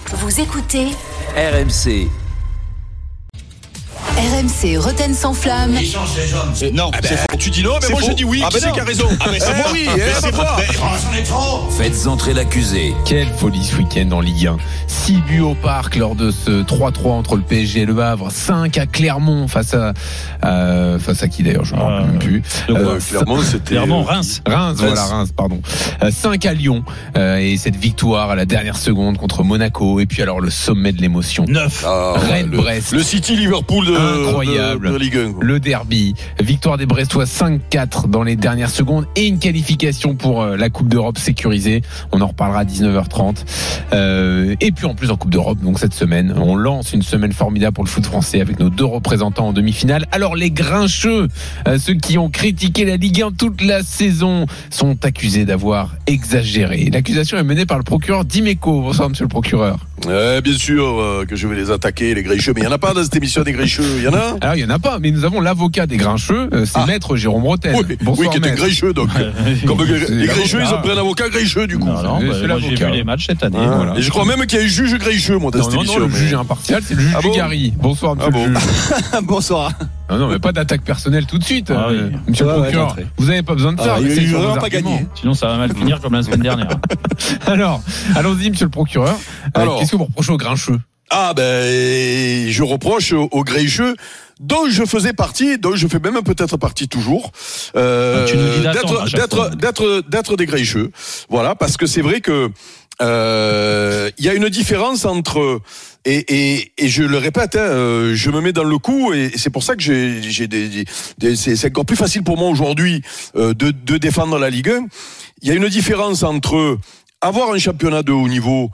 Vous écoutez RMC. RMC Roten sans flamme. Il change les hommes. Non, c'est faux. Tu dis non, mais moi je dis oui. Qui c'est qui a raison? Ah mais c'est moi, oui, c'est moi. J'en ai trop. Faites entrer l'accusé. Quelle folie ce week-end en Ligue 1. 6 buts au parc lors de ce 3-3 entre le PSG et le Havre. 5 à Clermont face à qui d'ailleurs, je ne me rappelle même plus. Clermont, c'était Reims, pardon. 5 à Lyon et cette victoire à la dernière seconde contre Monaco et puis alors le sommet de l'émotion. 9. Rennes-Brest. Le City Liverpool incroyable. de Ligue 1. Le derby, victoire des Brestois 5-4 dans les dernières secondes et une qualification pour la Coupe d'Europe sécurisée. On en reparlera à 19h30. Et puis en plus en Coupe d'Europe, donc cette semaine, on lance une semaine formidable pour le foot français avec nos 2 représentants en demi-finale. Alors les grincheux, ceux qui ont critiqué la Ligue 1 toute la saison, sont accusés d'avoir exagéré. L'accusation est menée par le procureur Dimeco. Bonsoir monsieur le procureur. Bien sûr que je vais les attaquer, les grincheux, mais il n'y en a pas dans cette émission des grincheux, il y en a? Alors il n'y en a pas, mais nous avons l'avocat des grincheux, c'est Maître Jérôme Roten. Oui, qui était grincheux, donc. Comme les grincheux, ils ont pris un avocat grincheux, du coup. Non, moi j'ai vu les matchs cette année. Voilà. Et je crois même qu'il y a eu juge grincheux, moi, dans cette émission. Non, le juge impartial, c'est le juge Dugarry. Bonsoir, monsieur le juge. Bonsoir. Non, mais pas d'attaque personnelle tout de suite. Monsieur le procureur, vous n'avez pas besoin de ça. Il n'aura pas gagné. Sinon, ça va mal finir comme la semaine dernière. Alors, allons-y, monsieur le procureur. Qu'est-ce que vous reprochez aux grincheux? Je reproche aux grincheux dont je faisais partie, dont je fais même peut-être partie toujours, d'être des grincheux. Voilà, parce que c'est vrai que il y a une différence entre et je le répète, je me mets dans le coup et c'est pour ça que c'est encore plus facile pour moi aujourd'hui de défendre la Ligue 1. Il y a une différence entre avoir un championnat de haut niveau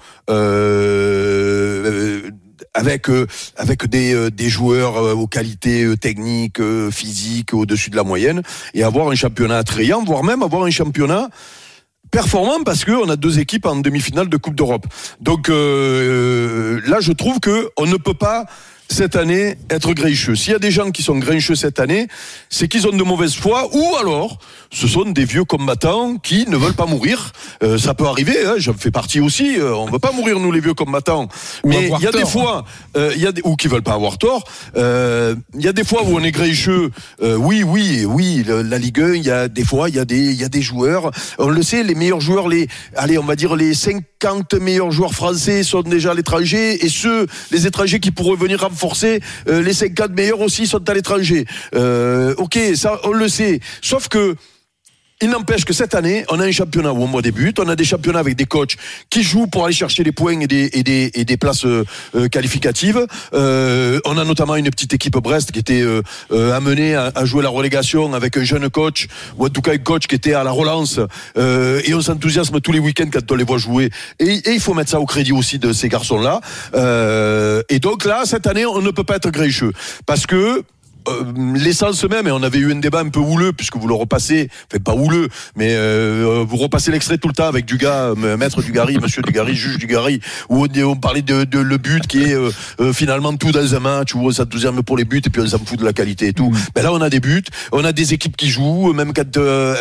avec des joueurs aux qualités techniques, physiques au-dessus de la moyenne, et avoir un championnat attrayant, voire même avoir un championnat performant, parce qu'on a 2 équipes en demi-finale de Coupe d'Europe. Donc là, je trouve que on ne peut pas cette année être grincheux. S'il y a des gens qui sont grincheux cette année, c'est qu'ils ont de mauvaise foi, ou alors ce sont des vieux combattants qui ne veulent pas mourir. Ça peut arriver, hein, j'en fais partie aussi. On veut pas mourir, nous, les vieux combattants. Mais il y a des fois, ou qui veulent pas avoir tort. Il y a des fois où on est grincheux. Oui, la Ligue 1, il y a des fois, il y a des joueurs. On le sait, les meilleurs joueurs, on va dire les 50 meilleurs joueurs français sont déjà à l'étranger, et les étrangers qui pourraient venir renforcer, les 50 meilleurs aussi sont à l'étranger. Ok, ça on le sait. Sauf que il n'empêche que cette année, on a un championnat où on débute, on a des championnats avec des coachs qui jouent pour aller chercher des points et des places qualificatives. On a notamment une petite équipe Brest qui était amenée à jouer la relégation avec un jeune coach, ou en tout cas un coach qui était à la relance. Et on s'enthousiasme tous les week-ends quand on les voit jouer. Et il faut mettre ça au crédit aussi de ces garçons-là. Et donc là, cette année, on ne peut pas être grincheux. Parce que l'essence même, et on avait eu un débat un peu houleux puisque vous le repassez, enfin pas houleux, mais vous repassez l'extrait tout le temps avec Maître Dugarry, Monsieur Dugarry, juge Dugarry, où on parlait de le but qui est finalement tout dans un match, où on s'enthousiasme pour les buts et puis on s'en fout de la qualité et tout. Ben là on a des buts, on a des équipes qui jouent, même quand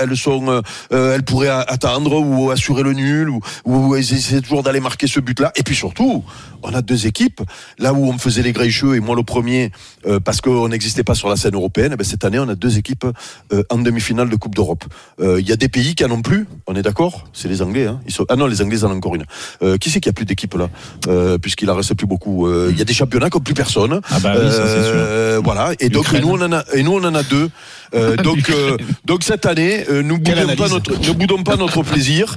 elles pourraient attendre ou assurer le nul, ou essayer toujours d'aller marquer ce but-là. Et puis surtout, on a 2 équipes, là où on faisait les grincheux, et moi le premier, parce qu'on n'existait pas sur la scène européenne, ben cette année on a 2 équipes en demi-finale de Coupe d'Europe. Il y a des pays qui en ont plus, on est d'accord? C'est les Anglais, hein. Non, les Anglais en ont encore une. Qui c'est qu'il n'y a plus d'équipes là, puisqu'il en reste plus beaucoup. Il y a des championnats comme plus personne. Oui, ça c'est sûr. Voilà. Et donc nous on en a 2. Donc cette année, ne boudons pas notre plaisir.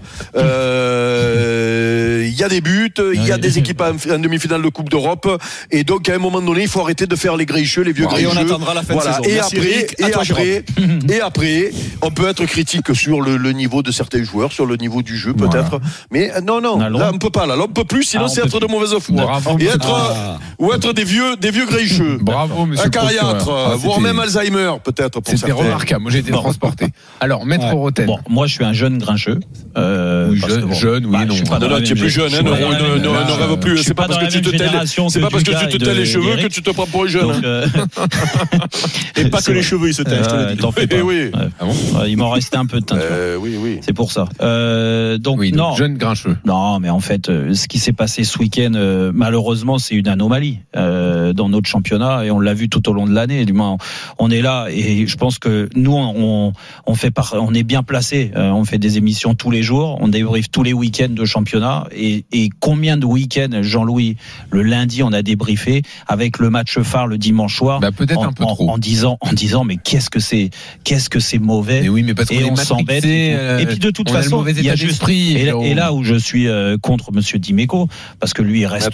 Il y a des buts, il y a des équipes en demi-finale de Coupe d'Europe, et donc à un moment donné, il faut arrêter de faire les grincheux, les vieux grincheux. Et on attendra la fin de saison. Et après, on peut être critique sur le niveau de certains joueurs, sur le niveau du jeu peut-être. Mais non, là on peut pas. Là on peut plus, sinon c'est être de mauvaise foi. Ou être des vieux grincheux. Bravo, monsieur. Acariâtre, voire même Alzheimer peut-être. C'était remarquable. Moi j'ai été transporté. Alors, Maître Roten. Bon, moi je suis un jeune grincheux. Jeune, oui, non. Non, tu es plus jeune, ne rêve plus. C'est pas parce que tu te tais les cheveux que tu te prends pour un jeune. Et pas que les cheveux, il se teigne, je te le dis. T'en fais pas. oui. Ah bon Ouais, il m'en restait un peu de teinture. Oui. C'est pour ça. Donc Oui, non. donc jeune grincheux. Non, mais en fait, ce qui s'est passé ce week-end, malheureusement, c'est une anomalie dans notre championnat et on l'a vu tout au long de l'année. Du moins, on est là et je pense que nous, on est bien placés. On fait des émissions tous les jours, on débriefe tous les week-ends de championnat et combien de week-ends, Jean-Louis, le lundi, on a débriefé avec le match phare le dimanche soir. Bah, peut-être un peu trop. En disant, mais qu'est-ce que c'est mauvais. Mais oui, mais parce qu'on Et est on s'embête. Et puis de toute façon, il y a juste et là où je suis contre Monsieur Dimeco, parce que lui il reste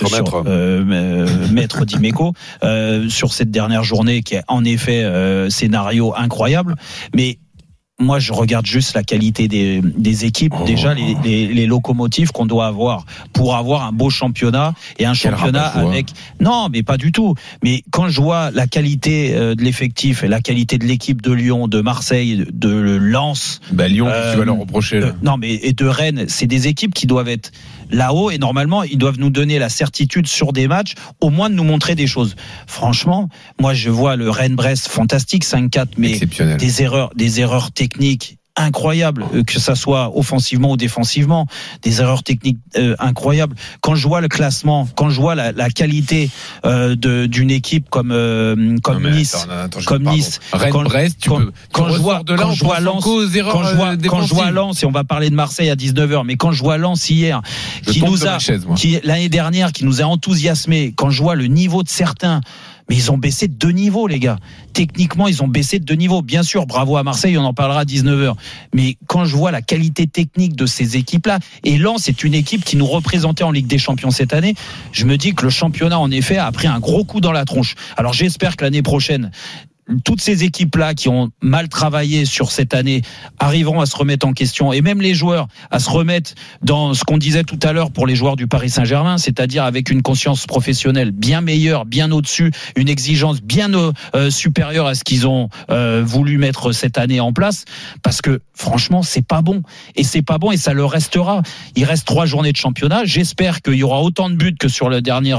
maître Dimeco sur cette dernière journée qui est en effet scénario incroyable, mais moi, je regarde juste la qualité des équipes. Déjà, les locomotives qu'on doit avoir pour avoir un beau championnat et un championnat avec. Non, mais pas du tout. Mais quand je vois la qualité de l'effectif et la qualité de l'équipe de Lyon, de Marseille, de Lens. Lyon, tu vas leur reprocher. Là. Non, mais et de Rennes, c'est des équipes qui doivent être là-haut et normalement, ils doivent nous donner la certitude sur des matchs, au moins de nous montrer des choses. Franchement, moi, je vois le Rennes-Brest fantastique, 5-4, mais des erreurs techniques incroyables, que ça soit offensivement ou défensivement, des erreurs techniques incroyables. Quand je vois le classement, quand je vois la qualité d'une équipe comme Nice, Rennes-Brest, quand je vois Lens, et on va parler de Marseille à 19h, mais quand je vois Lens hier, qui l'année dernière, qui nous a enthousiasmé, quand je vois le niveau de certains. Mais ils ont baissé de 2 niveaux, les gars. Techniquement, ils ont baissé de 2 niveaux. Bien sûr, bravo à Marseille, on en parlera à 19h. Mais quand je vois la qualité technique de ces équipes-là, et Lens, c'est une équipe qui nous représentait en Ligue des Champions cette année, je me dis que le championnat, en effet, a pris un gros coup dans la tronche. Alors j'espère que l'année prochaine, toutes ces équipes-là qui ont mal travaillé sur cette année arriveront à se remettre en question, et même les joueurs à se remettre dans ce qu'on disait tout à l'heure pour les joueurs du Paris Saint-Germain, c'est-à-dire avec une conscience professionnelle bien meilleure, bien au-dessus, une exigence bien supérieure à ce qu'ils ont voulu mettre cette année en place, parce que franchement c'est pas bon, et ça le restera. Il reste 3 journées de championnat, j'espère qu'il y aura autant de buts que sur le dernier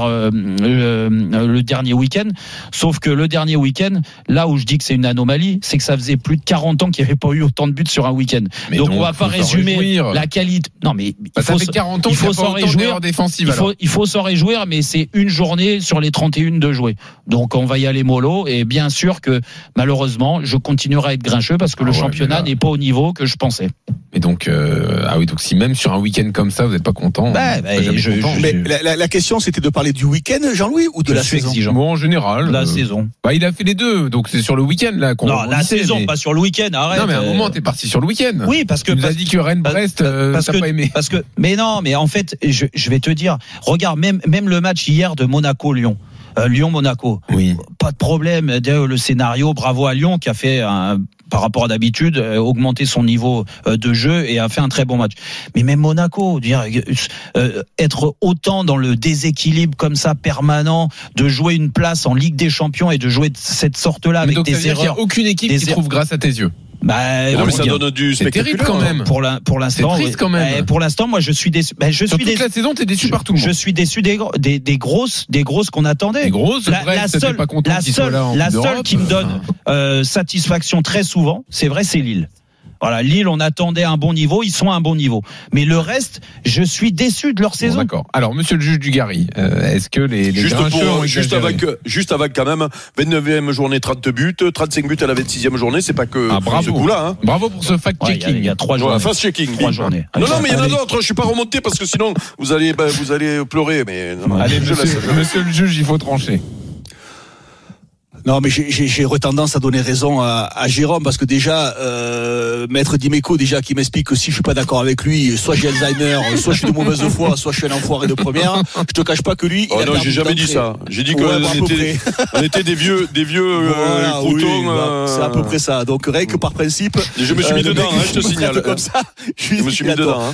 week-end, sauf que le dernier week-end, là où je dis que c'est une anomalie, c'est que ça faisait plus de 40 ans qu'il n'y avait pas eu autant de buts sur un week-end. Donc on va pas résumer la qualité. Non, mais ça fait 40 ans qu'il n'y a pas autant d'erreurs défensives. Il faut s'en réjouir, mais c'est une journée sur les 31 de jouer. Donc on va y aller mollo, et bien sûr que malheureusement, je continuerai à être grincheux parce que le championnat n'est pas au niveau que je pensais. Et donc, donc si même sur un week-end comme ça, vous n'êtes pas content. La question, c'était de parler du week-end, Jean-Louis, ou de la saison? Bon, en général. La saison. Il a fait les deux, donc c'est sur le week-end là qu'on. Non, la saison, pas sur le week-end. Arrête. Non, mais à un moment, t'es parti sur le week-end. Oui, parce que tu nous as dit que Rennes-Brest, t'as pas aimé. Mais non, mais en fait, je vais te dire, regarde, même le match hier de Monaco-Lyon. Lyon-Monaco. Oui. Pas de problème. Le scénario, bravo à Lyon qui a fait par rapport à d'habitude, augmenter son niveau de jeu et a fait un très bon match. Mais même Monaco, être autant dans le déséquilibre comme ça permanent, de jouer une place en Ligue des Champions et de jouer de cette sorte-là avec donc, des erreurs. Il n'y a aucune équipe qui trouve grâce à tes yeux. Non, mais ça donne du spectaculaire. C'est terrible quand même. Pour l'instant, c'est triste quand même. Pour l'instant, moi, je suis déçu. Sur toute la saison, t'es déçu par tout le monde. Je suis déçu des grosses qu'on attendait. Des grosses. La seule qui me donne satisfaction très souvent, c'est vrai, c'est Lille. Voilà, Lille, on attendait un bon niveau, ils sont à un bon niveau. Mais le reste, je suis déçu de leur saison. Bon, d'accord. Alors, monsieur le juge Dugarry, est-ce que les juste avec quand même 29e journée, 30 buts, 35 buts à la 26e journée, c'est pas que ce coup-là. Hein. Bravo pour ce fact-checking. Il y a 3 journées. Fast-checking. 3 journées. Non, mais il y en a d'autres. Je suis pas remonté parce que sinon vous allez pleurer. Mais allez, monsieur le juge, il faut trancher. Non, mais j'ai tendance à donner raison à Jérôme, parce que déjà, maître Dimeco, déjà, qui m'explique que si je suis pas d'accord avec lui, soit j'ai Alzheimer, soit je suis de mauvaise foi, soit je suis un enfoiré de première. Je te cache pas que lui. Oh non, j'ai jamais dit ça. J'ai dit qu'on était des vieux voilà, croutons. Oui, c'est à peu près ça. Donc, rien que par principe. Je me suis mis dedans, je te signale. Comme ça, je me suis mis dedans.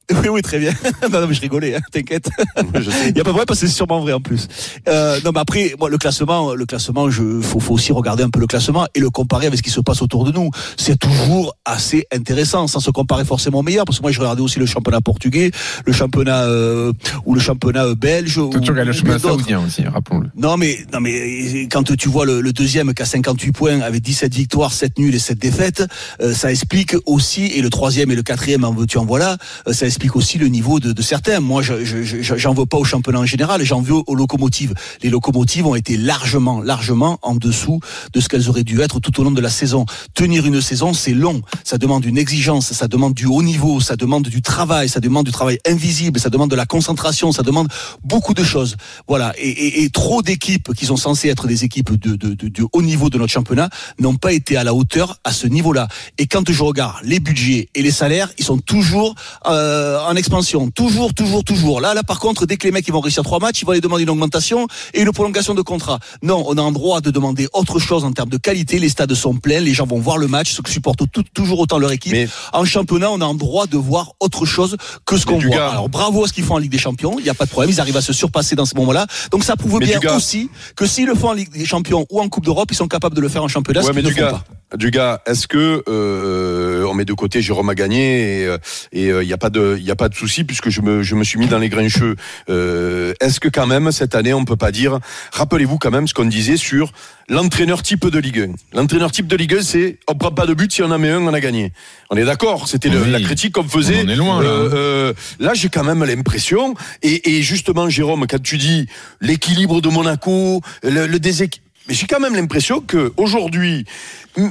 Oui, très bien. Non, mais je rigolais, hein, t'inquiète. Il y a pas vrai parce que c'est sûrement vrai en plus. Non, mais après, moi, le classement, faut aussi regarder un peu le classement et le comparer avec ce qui se passe autour de nous. C'est toujours assez intéressant, sans se comparer forcément au meilleur, parce que moi, je regardais aussi le championnat portugais, le championnat ou le championnat belge. Tu regardes le championnat saoudien aussi, rappelons-le. Non, mais quand tu vois le deuxième qui a 58 points avec 17 victoires, 7 nuls et 7 défaites, ça explique aussi, et le troisième et le quatrième, en veux-tu en voilà, ça explique aussi le niveau de certains. Moi, j'en veux pas au championnat en général, j'en veux aux locomotives. Les locomotives ont été largement en dessous de ce qu'elles auraient dû être tout au long de la saison. Tenir une saison, c'est long. Ça demande une exigence, ça demande du haut niveau, ça demande du travail, ça demande du travail invisible, ça demande de la concentration, ça demande beaucoup de choses. Voilà. Et trop d'équipes qui sont censées être des équipes de haut niveau de notre championnat n'ont pas été à la hauteur à ce niveau-là. Et quand je regarde les budgets et les salaires, ils sont toujours en expansion. Toujours. Là, par contre, dès que les mecs ils vont réussir 3 matchs, ils vont aller demander une augmentation et une prolongation de contrat. Non, on a un droit de demander autre chose en termes de qualité. Les stades sont pleins, les gens vont voir le match, ceux qui supportent toujours autant leur équipe. Mais en championnat, on a un droit de voir autre chose que ce qu'on voit. Alors bravo à ce qu'ils font en Ligue des Champions, il n'y a pas de problème, ils arrivent à se surpasser dans ce moment-là. Donc ça prouve bien aussi que s'ils le font en Ligue des Champions ou en Coupe d'Europe, ils sont capables de le faire en championnat. Ouais, mais Dugas, est-ce que on met de côté Jérôme a gagné et il y a pas de souci puisque je me suis mis dans les grincheux. Est-ce que quand même cette année on peut pas dire, rappelez-vous quand même ce qu'on disait sur l'entraîneur type de Ligue 1. L'entraîneur type de Ligue 1, c'est on prend pas de but, si on en met un, on a gagné. On est d'accord, c'était la critique qu'on faisait. On est loin là. Là, j'ai quand même l'impression et justement Jérôme, quand tu dis l'équilibre de Monaco, le déséquilibre, mais j'ai quand même l'impression que aujourd'hui on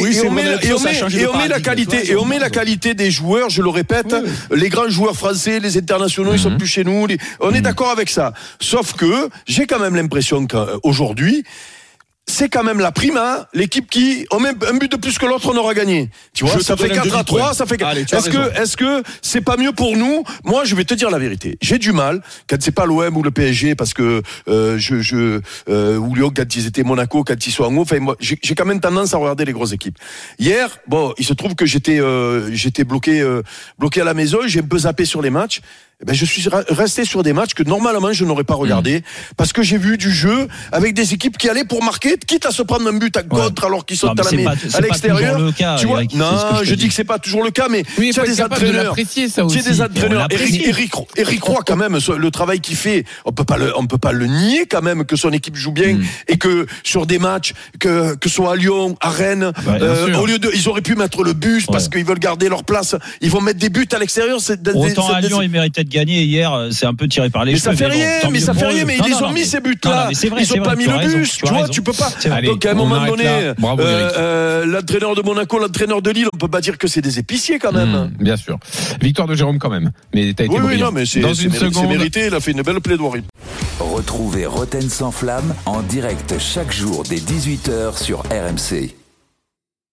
met la qualité des joueurs, je le répète, les grands joueurs français, les internationaux, ils sont plus chez nous, on est d'accord avec ça. Sauf que j'ai quand même l'impression qu'aujourd'hui c'est quand même la prima, l'équipe qui, on met un but de plus que l'autre, on aura gagné. Tu vois, ça fait 4-3, ça fait 4. Allez, est-ce que c'est pas mieux pour nous? Moi, je vais te dire la vérité. J'ai du mal, quand c'est pas l'OM ou le PSG, parce que, ou Lyon, quand ils étaient Monaco, quand ils sont en haut, enfin, moi, j'ai quand même tendance à regarder les grosses équipes. Hier, bon, il se trouve que j'étais bloqué à la maison, j'ai un peu zappé sur les matchs. Ben, je suis resté sur des matchs que normalement je n'aurais pas regardé parce que j'ai vu du jeu avec des équipes qui allaient pour marquer, quitte à se prendre un but à contre alors qu'ils sont à l'extérieur. Tu vois, je dis que c'est pas toujours le cas, mais tu as des entraîneurs. Tu as des entraîneurs. Eric Roy quand même, le travail qu'il fait, on peut pas le nier quand même que son équipe joue bien et que sur des matchs que soit à Lyon, à Rennes, au lieu de, ils auraient pu mettre le bus parce qu'ils veulent garder leur place, ils vont mettre des buts à l'extérieur. Autant à Lyon, ils méritaient de gagner hier, c'est un peu tiré par les cheveux. Mais ça fait rien, mais ils ont mis ces buts-là. Ils ont pas mis le bus, tu vois, tu peux pas. Donc à un moment donné, l'entraîneur de Monaco, l'entraîneur de Lille, on peut pas dire que c'est des épiciers quand même. Bien sûr. Victoire de Jérôme quand même. Mais t'as été brillant. Oui, non, mais c'est mérité, il a fait une belle plaidoirie. Retrouvez Roten sans flamme en direct chaque jour dès 18h sur RMC.